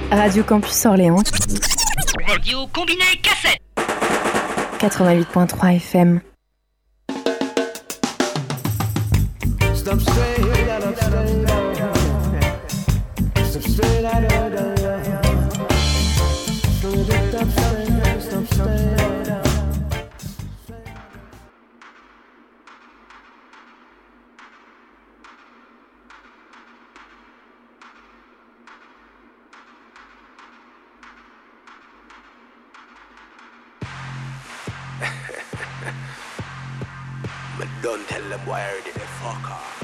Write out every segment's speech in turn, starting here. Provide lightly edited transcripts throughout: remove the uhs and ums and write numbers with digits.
Radio Campus Orléans. Radio combiné cassette. 88.3 FM. Stop straight out of Stop straight out of Stop straight out. Don't tell them why I did it, fuck off.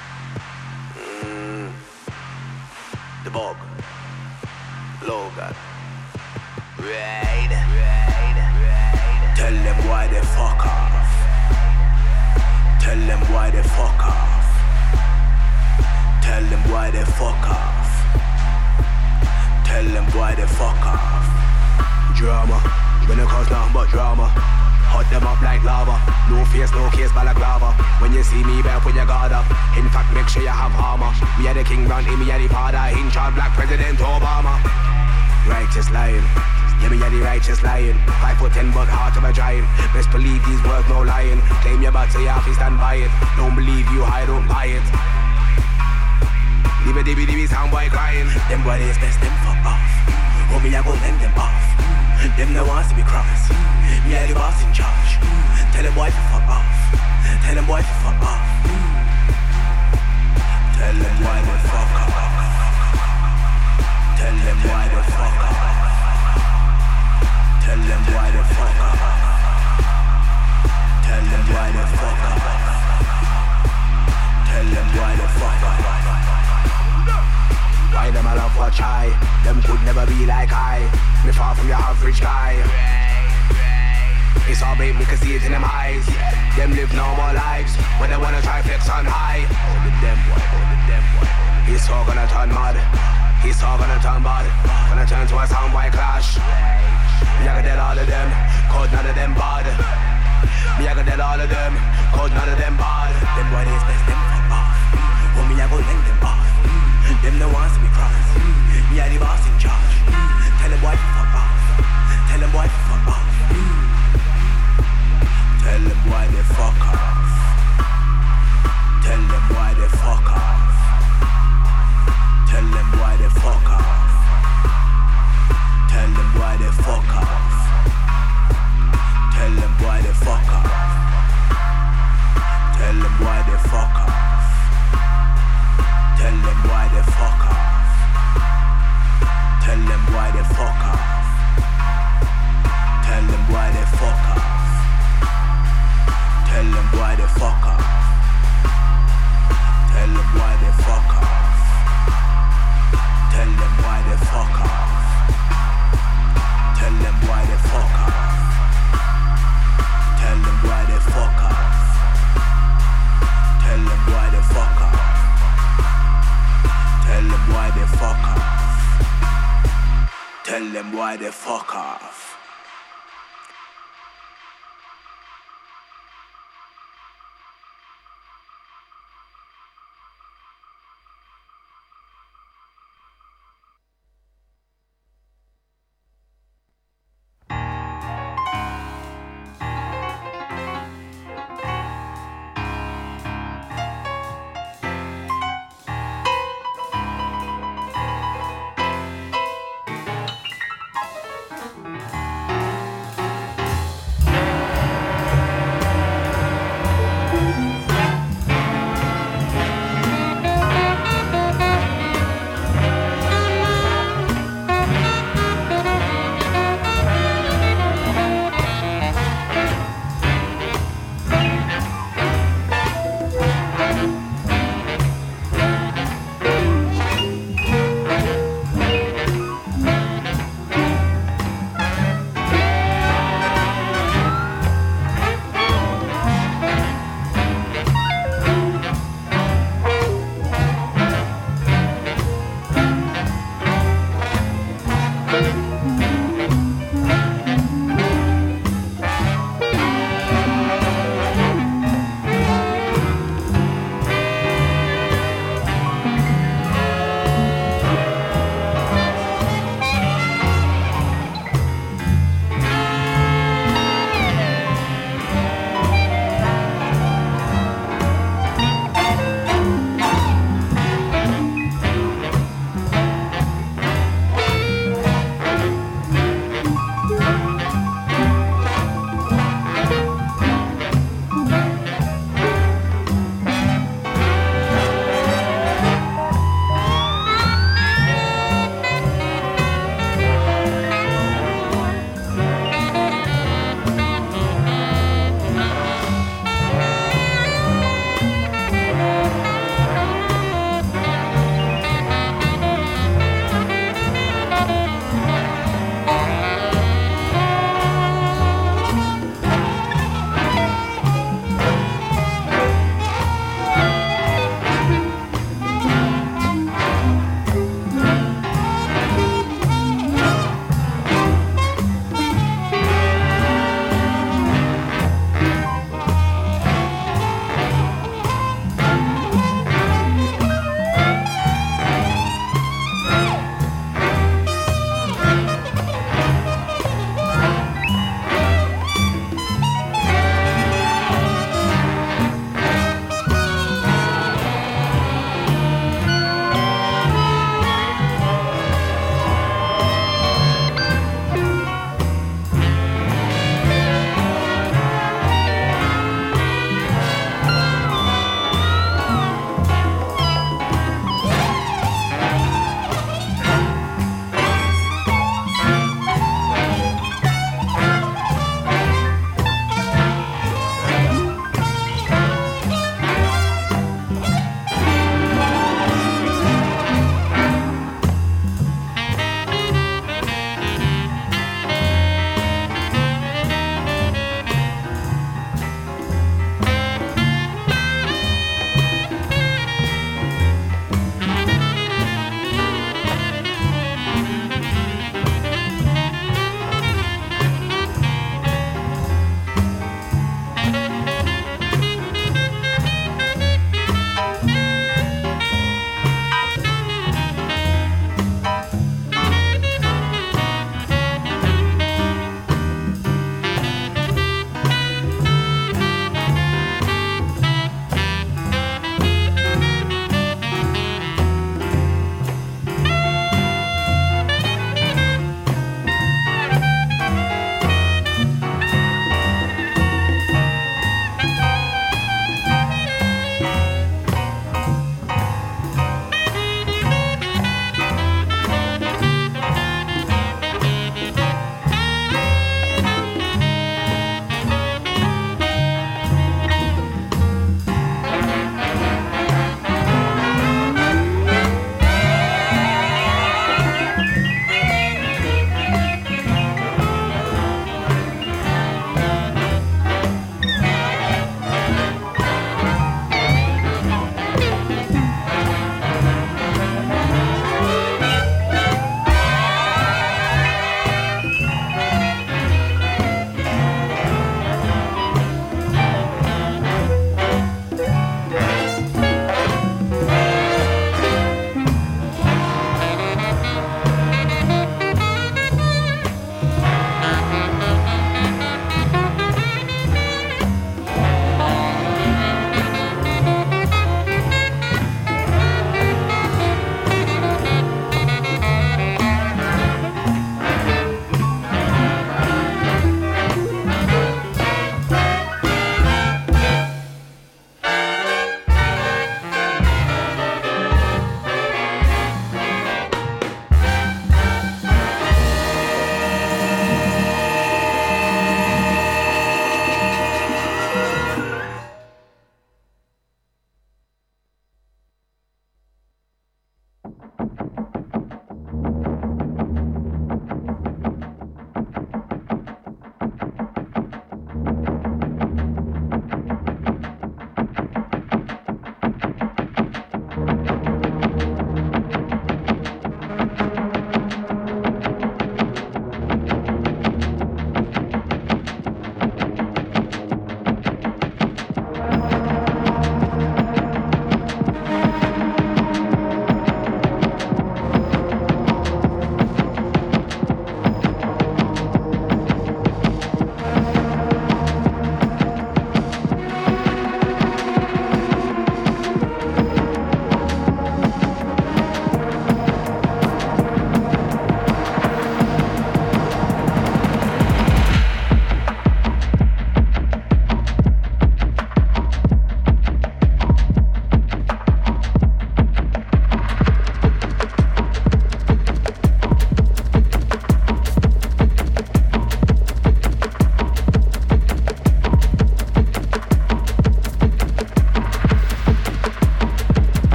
The Bog, Logan, Raid. Tell them why they fuck off. Tell them why they fuck off. Tell them why they fuck off. Tell them why they fuck off. Drama, when it cause nothing but drama. Hot them up like lava. No face, no case, balaclava. When you see me, better put your guard up. In fact, make sure you have armor. Me are the king round, me are the father. In charge, Black President Obama. Righteous lion. Yeah, me are the righteous lion. 5'10" but heart of a giant. Best believe these words no lying. Claim your back so you have to stand by it. Don't believe you, I don't buy it. Leave a dibby sound boy crying. Them boy is best, them fuck off. Oh, me I go lend them off. Them no wants to be crossed. Me are the boss in charge. Tell them boy to fuck off. Tell them boy to fuck off. Tell them why they fuck off. Tell them why they fuck off. Tell them why they fuck off. Tell them why they fuck off. Tell them why they fuck off. Why them a love for try? Them could never be like I. Me far from your average guy. It's all bait, we can see it in them eyes. Them live normal lives, when they wanna try flex on high. Hold it them boy, hold it them boy. It's all gonna turn mud. It's all gonna turn bad. Gonna turn to a soundboy clash. Me I got dead all of them, cause none of them bad. Me I got dead all of them, cause none of them bad. Them boy is best, them fuck off. Oh me I go lend them off. Them no wants to be crossed. Me I the boss in charge. Tell them boy to fuck off. Tell them boy to fuck off. Tell them why they fuck off. Tell them why they fuck off. Tell them why they fuck off. Tell them why they fuck off. Tell them why they fuck off. Tell them why they fuck off. Tell them why they fuck off. Tell them why they fuck off. Tell them why they fuck off. Tell them why they fuck off. Tell them why they fuck off. Tell them why they fuck off. Tell them why they fuck off. Tell them why they fuck off. Tell them why they fuck off. Tell them why they fuck off. Tell them why they fuck off.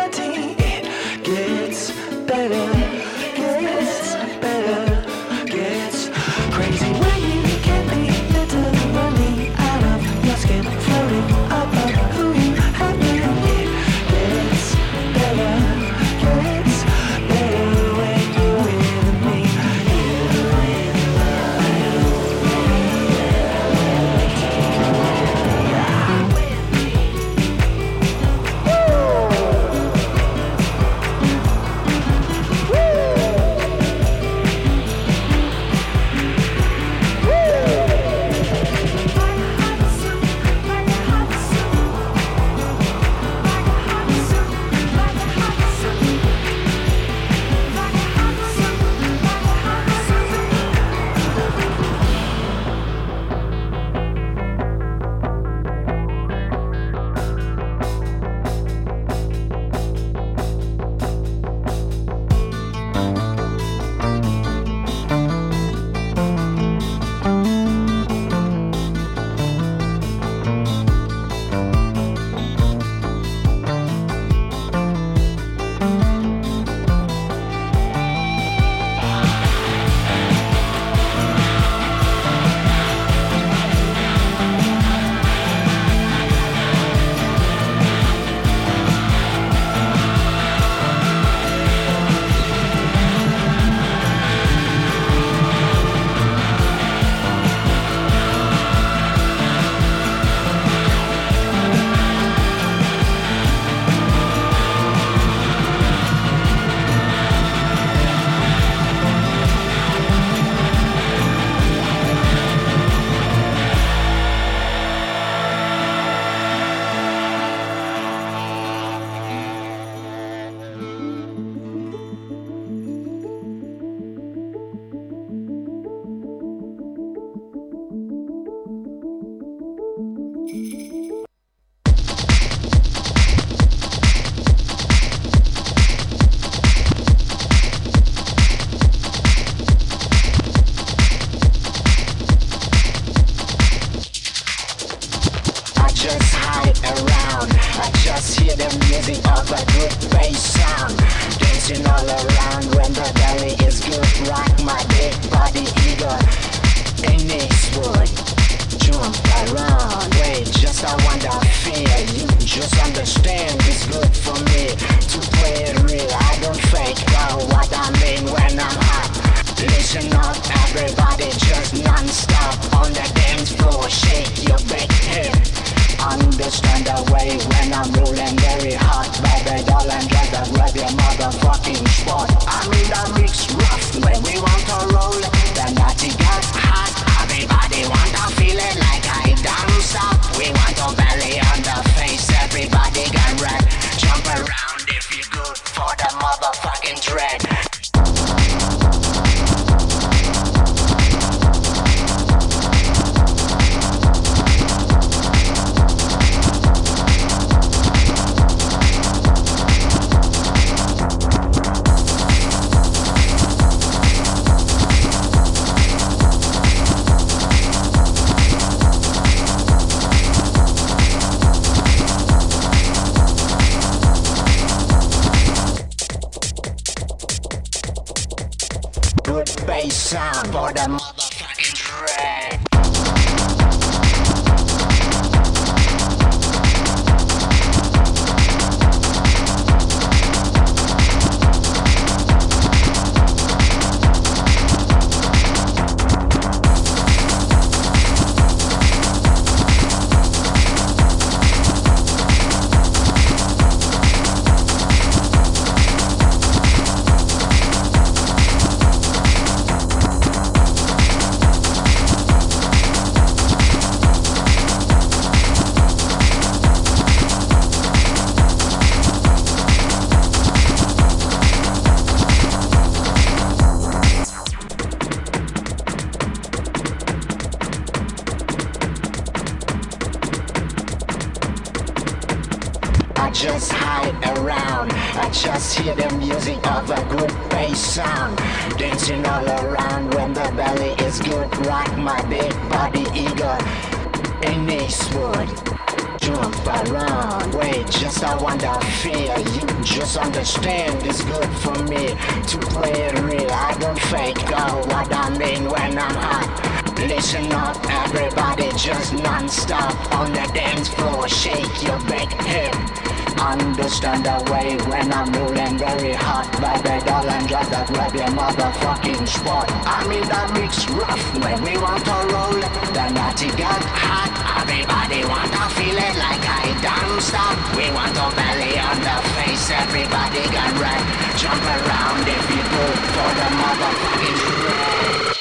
reality. It gets better, gets better, gets crazy when you get me literally out of your skin, floating above who you have been. It gets better, gets better when you're with me. just hide around. I just hear the music of a good bass sound, dancing all around when the belly is good. Rock my big body eager in Eastwood. jump around. Wait, just I wonder fear. You just understand it's good for me to play it real. I don't fake out what I mean when I'm hot. Listen up, everybody, just non-stop on the dance floor. Shake your big hip. Understand the way when I'm rolling very hot. Baby, darling, just that grab your motherfucking spot. I'm in the mix rough when we want to roll. The natty got hot. Everybody want to feel it like I don't stop. We want to belly on the face. Everybody got right. Jump around if you do for the motherfucking shred.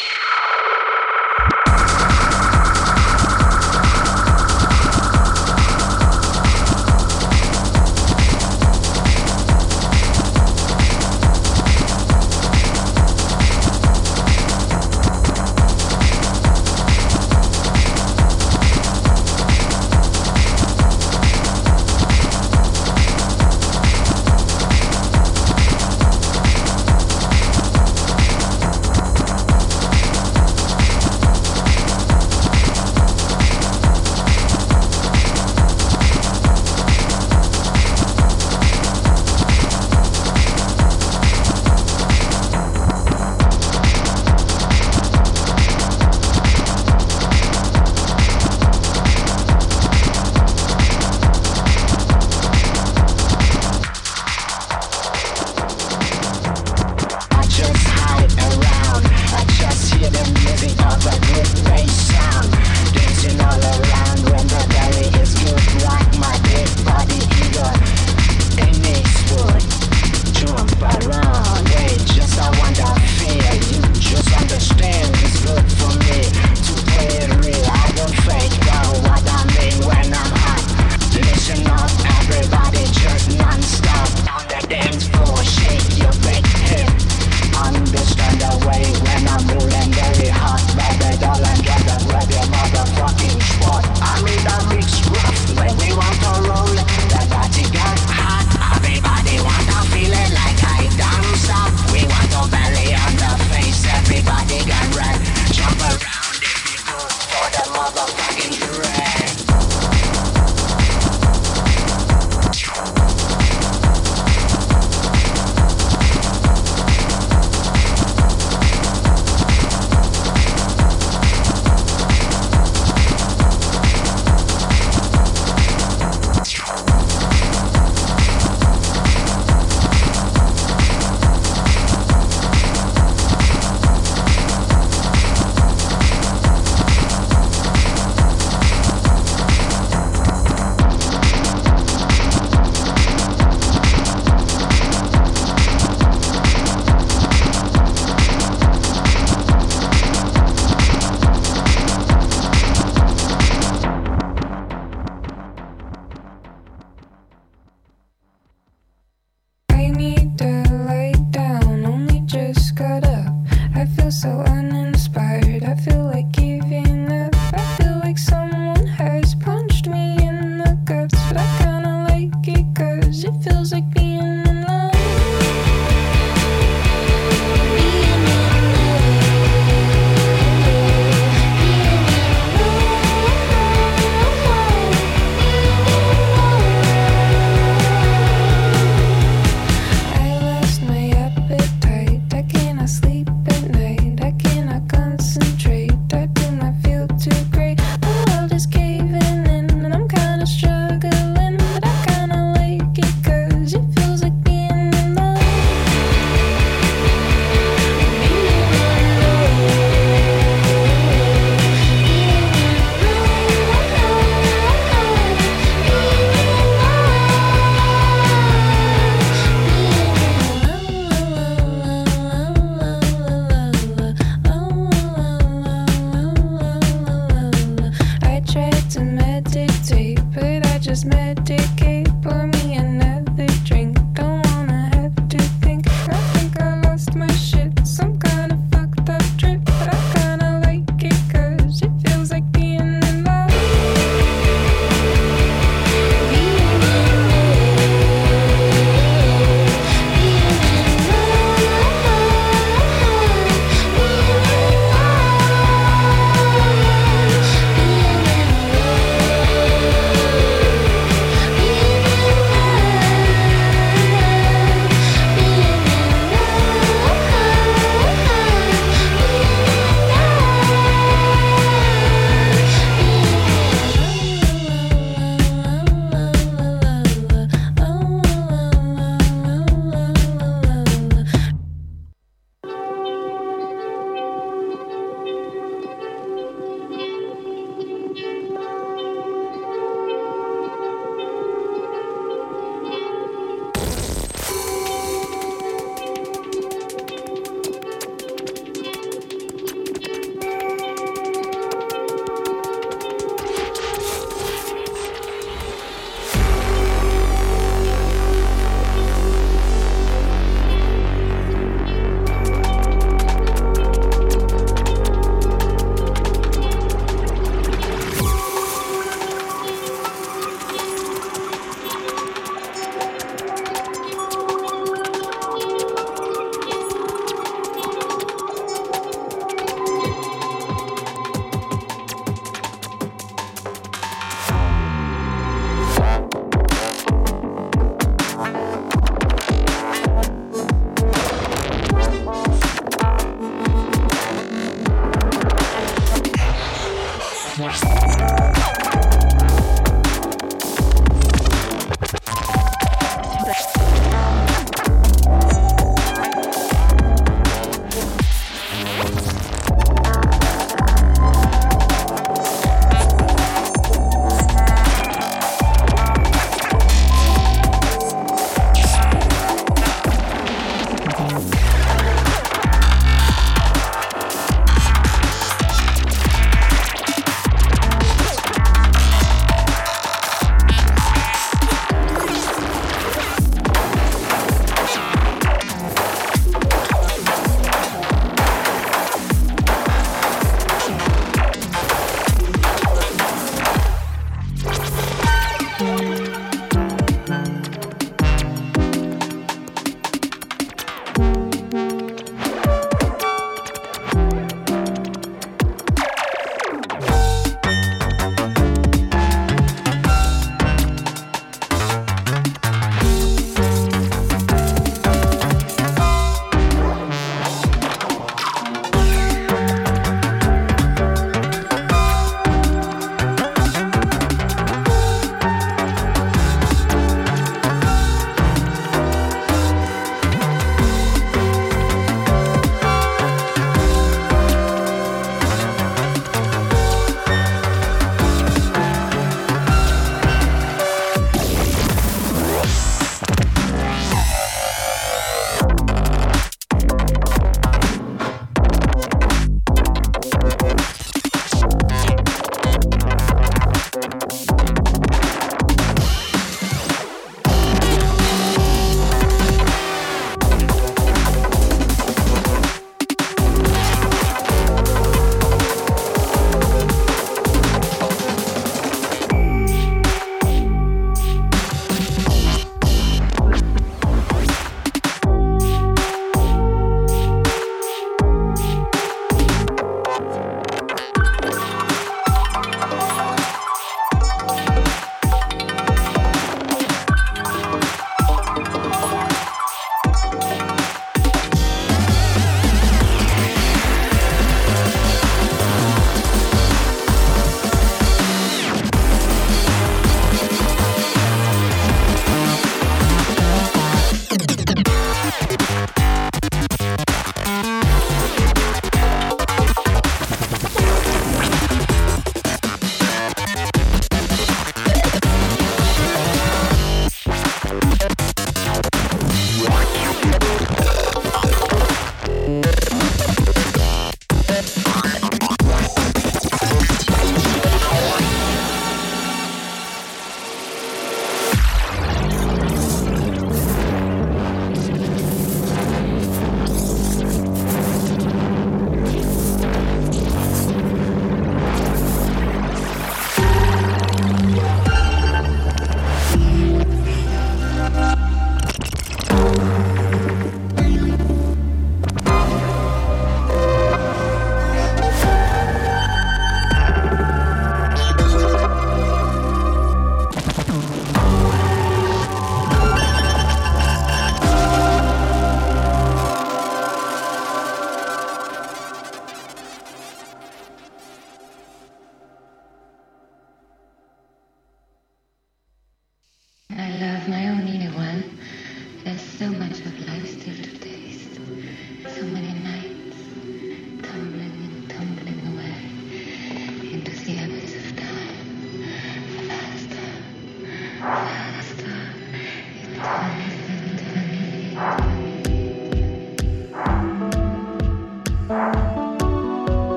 Feels like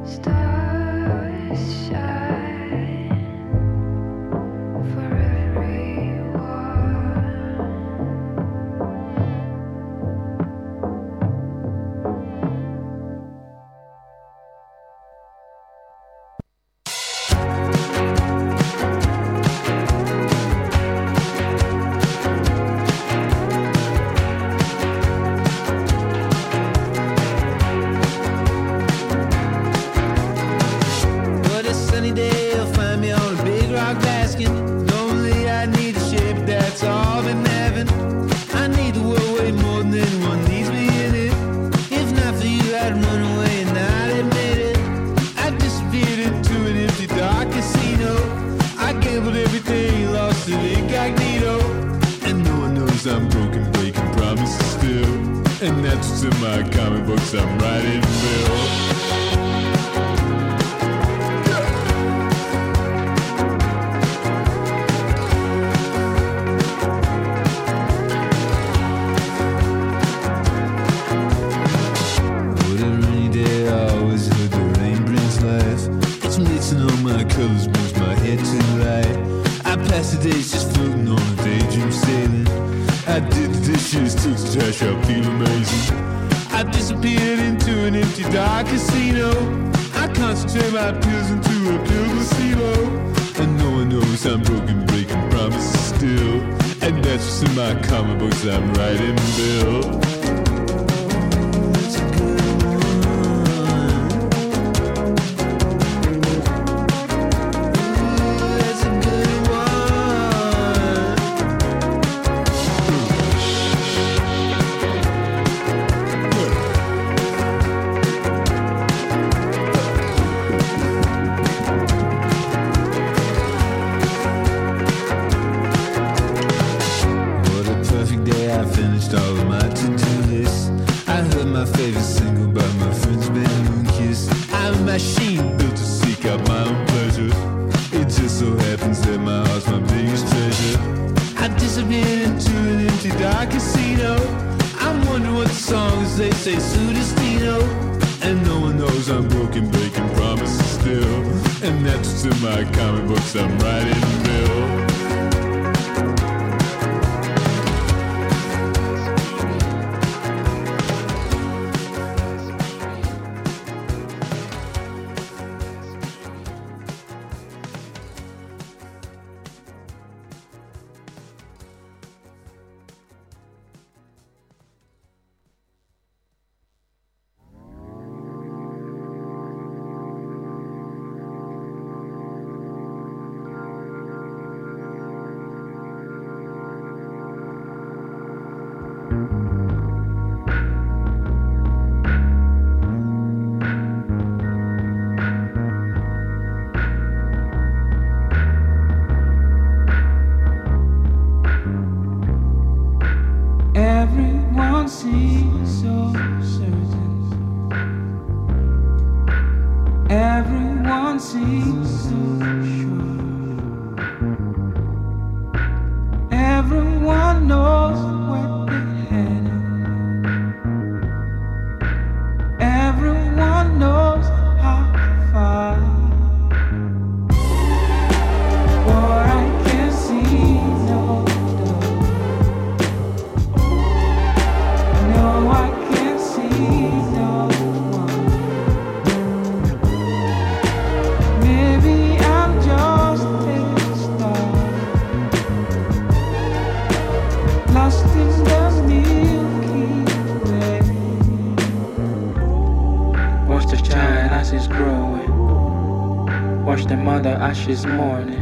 Ashes mourning,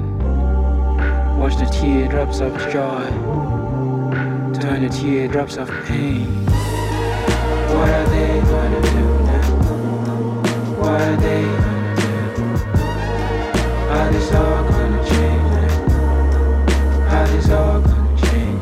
watch the teardrops of joy turn to teardrops of pain. What are they gonna do now? What are they gonna do? Are this all gonna change now? Are this all gonna change?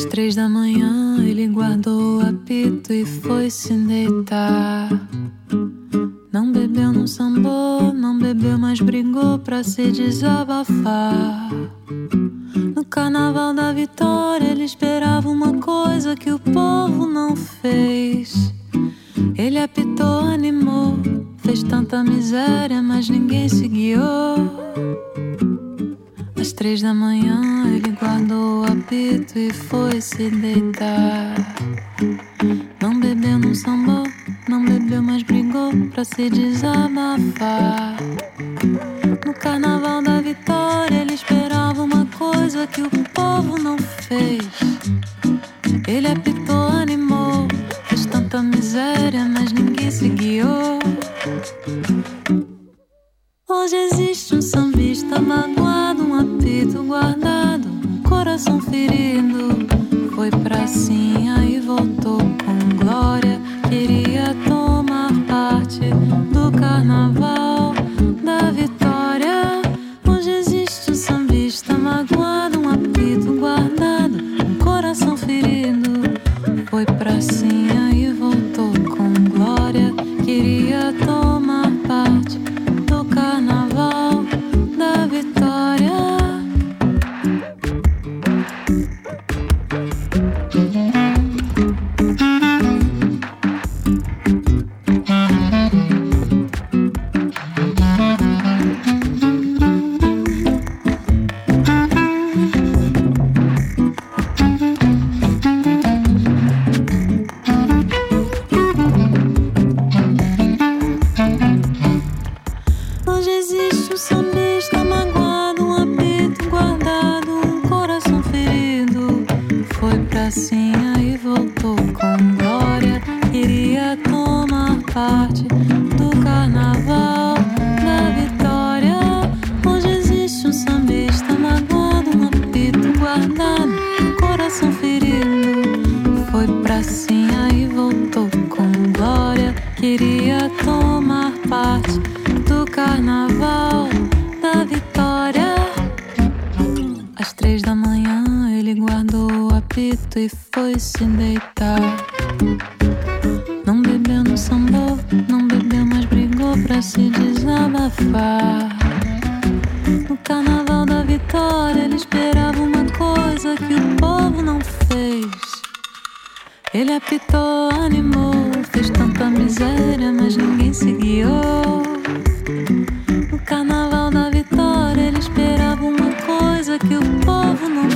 Às 3 da manhã ele guardou o apito e foi se deitar. Não bebeu, não sambou, não bebeu, mas brigou pra se desabafar. No carnaval da Vitória ele esperava uma coisa que o povo não fez. Ele apitou, animou, fez tanta miséria, mas ninguém se guiou. Às 3 da manhã ele guardou o apito e foi se deitar. Não bebeu, não sambou, não bebeu, mas brigou pra se desabafar. No carnaval da Vitória ele esperava uma coisa que o povo não fez. Ele apitou, animou, fez tanta miséria, mas ninguém se guiou. Hoje existe um sambista magoado, um apito guardado, um coração ferido. Foi pracinha e voltou com glória. Queria tomar parte do carnaval da Vitória. Hoje existe um sambista magoado, um apito guardado, um coração ferido. Foi pracinha e voltou com glória. Queria tomar parte do carnaval da Vitória. Hoje existe um sambista magoado, um apito guardado, um coração ferido. Foi pracinha e voltou com glória. Queria tomar parte do carnaval da Vitória. Hoje existe um sambista magoado, um apito guardado, um coração ferido. Foi pracinha e voltou com glória. Queria tomar parte do carnaval da Vitória. Às 3 da manhã ele guardou o apito e foi se deitar. Não bebeu, não sambou, não bebeu, mas brigou pra se desabafar. No carnaval da Vitória ele esperava uma coisa que o povo não fez. Ele apitou, animou, fez tanta miséria, mas ninguém se guiou. No carnaval da Vitória ele esperava uma coisa que o povo não